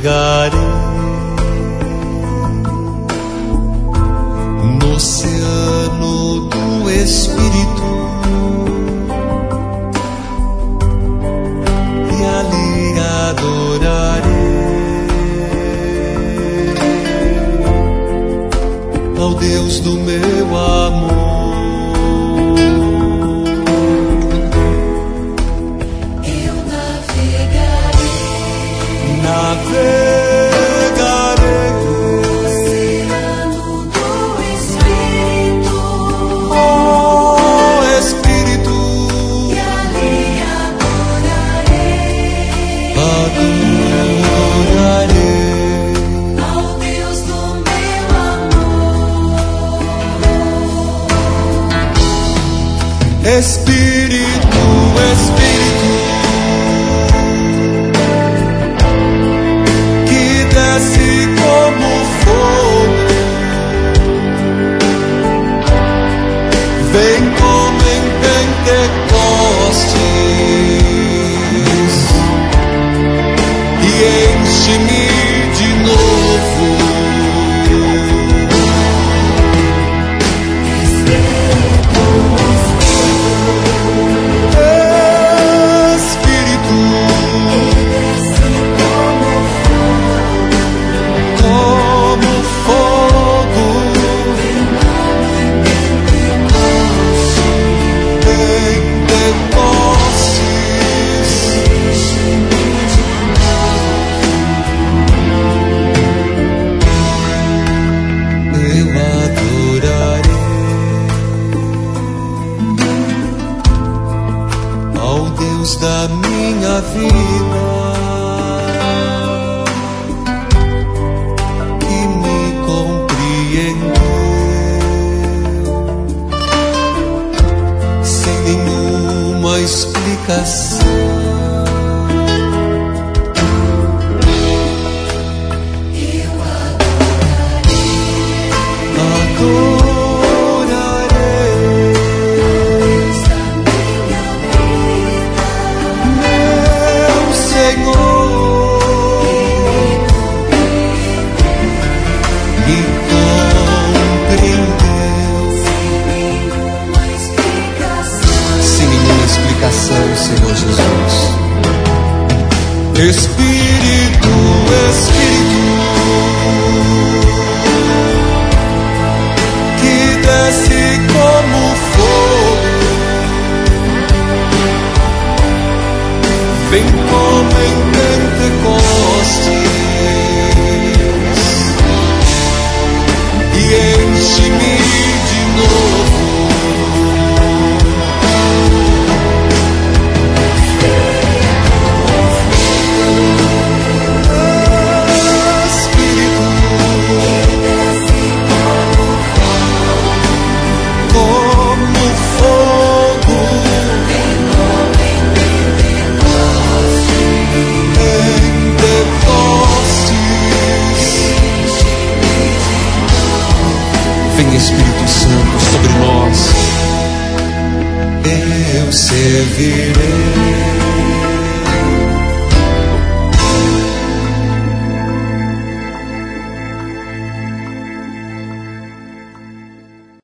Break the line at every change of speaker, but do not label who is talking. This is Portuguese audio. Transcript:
navegarei no oceano do Espírito e ali adorarei ao Deus do meu amor. Navegarei no oceano do Espírito, oh Espírito, e ali adorarei ao Deus do meu amor. Espírito, Espírito, desce como fogo, vem como em Pentecostes e enche-me de novo. Espírito, da minha vida, que me compreendeu sem nenhuma explicação. Senhor Jesus, Espírito, Espírito, que desce como fogo, vem como em Pentecostes e enche-me de novo. Espírito Santo sobre nós, eu servirei.